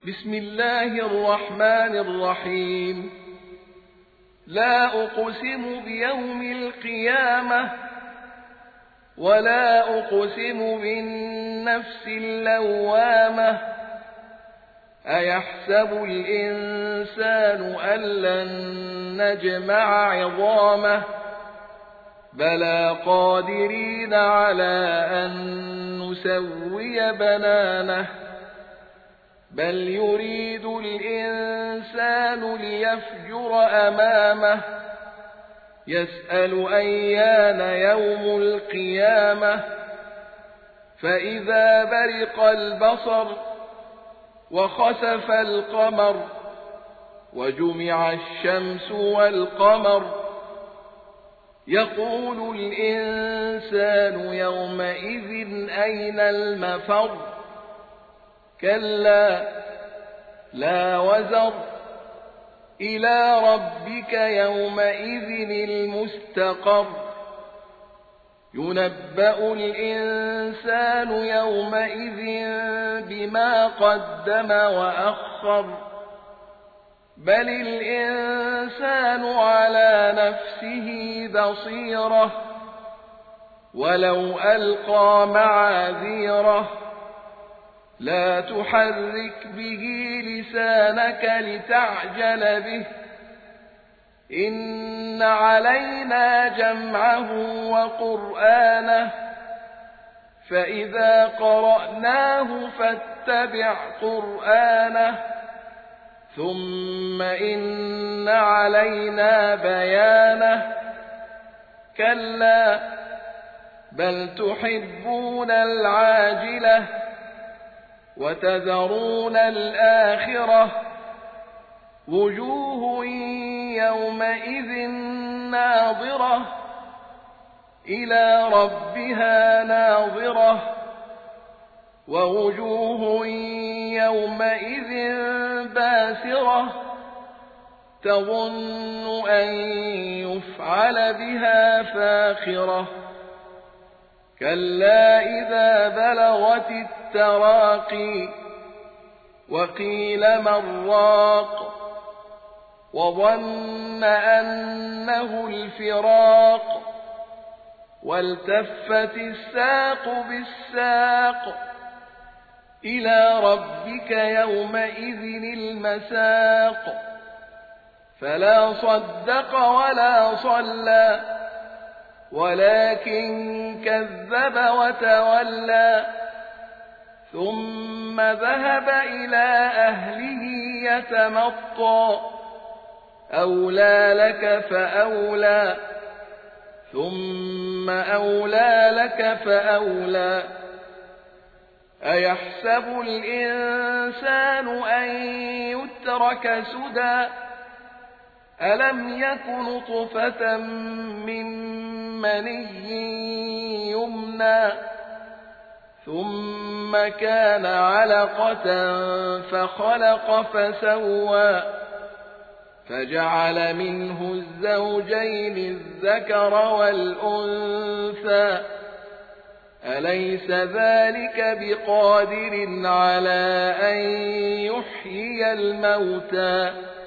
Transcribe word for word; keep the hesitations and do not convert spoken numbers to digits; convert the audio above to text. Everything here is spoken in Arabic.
بسم الله الرحمن الرحيم. لا أقسم بيوم القيامة ولا أقسم بالنفس اللوامة أيحسب الإنسان أن لن نجمع عظامه بلى قادرين على أن نسوي بنانه بل يريد الإنسان ليفجر أمامه يسأل أيان يوم القيامة فإذا برق البصر وخسف القمر وجمع الشمس والقمر يقول الإنسان يومئذ أين المفر كلا لا وزر إلى ربك يومئذ المستقر ينبأ الإنسان يومئذ بما قدم وأخر بل الإنسان على نفسه بصيرة ولو ألقى معاذيره لا تحرك به لسانك لتعجل به إن علينا جمعه وقرآنه فإذا قرأناه فاتبع قرآنه ثم إن علينا بيانه كلا بل تحبون العاجلة وتذرون الآخرة وجوه يومئذ ناظرة إلى ربها ناظرة ووجوه يومئذ باسرة تظن أن يفعل بها فاخرة كلا إذا بلغت التراقي وقيل من راق وظن أنه الفراق والتفت الساق بالساق إلى ربك يومئذ المساق فلا صدق ولا صلى ولكن كذب وتولى ثم ذهب إلى أهله يتمطى أولى لك فأولى ثم أولى لك فأولى أيحسب الإنسان أن يترك سدى ألم يك نطفة من مني يمنى ثم كان علقة فخلق فسوى فجعل منه الزوجين الذكر والأنثى أليس ذلك بقادر على أن يحيي الموتى